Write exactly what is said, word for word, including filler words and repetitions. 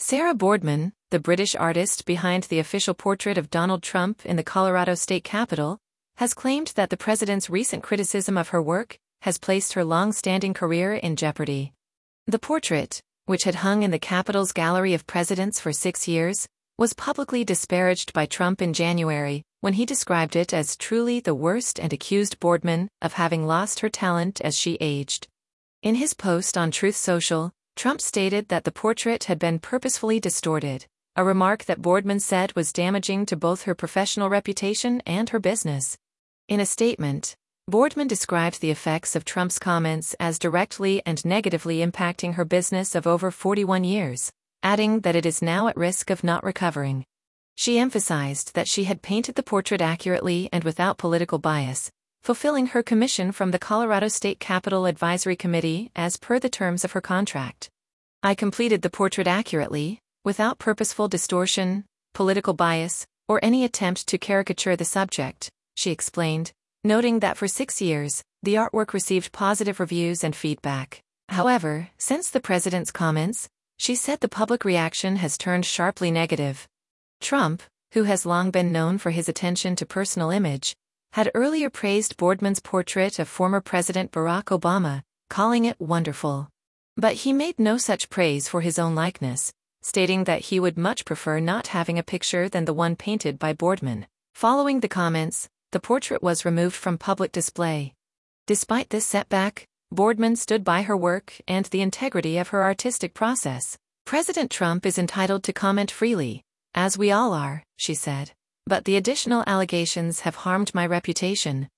Sarah Boardman, the British artist behind the official portrait of Donald Trump in the Colorado state capitol, has claimed that the president's recent criticism of her work has placed her long-standing career in jeopardy. The portrait, which had hung in the Capitol's Gallery of Presidents for six years, was publicly disparaged by Trump in January, when he described it as truly the worst and accused Boardman of having lost her talent as she aged. In his post on Truth Social, Trump stated that the portrait had been purposefully distorted, a remark that Boardman said was damaging to both her professional reputation and her business. In a statement, Boardman described the effects of Trump's comments as directly and negatively impacting her business of over forty-one years, adding that it is now at risk of not recovering. She emphasized that she had painted the portrait accurately and without political bias, fulfilling her commission from the Colorado State Capitol Advisory Committee as per the terms of her contract. "I completed the portrait accurately, without purposeful distortion, political bias, or any attempt to caricature the subject," she explained, noting that for six years, the artwork received positive reviews and feedback. However, since the president's comments, she said the public reaction has turned sharply negative. Trump, who has long been known for his attention to personal image, had earlier praised Boardman's portrait of former President Barack Obama, calling it wonderful. But he made no such praise for his own likeness, stating that he would much prefer not having a picture than the one painted by Boardman. Following the comments, the portrait was removed from public display. Despite this setback, Boardman stood by her work and the integrity of her artistic process. "President Trump is entitled to comment freely, as we all are," she said. "But the additional allegations have harmed my reputation,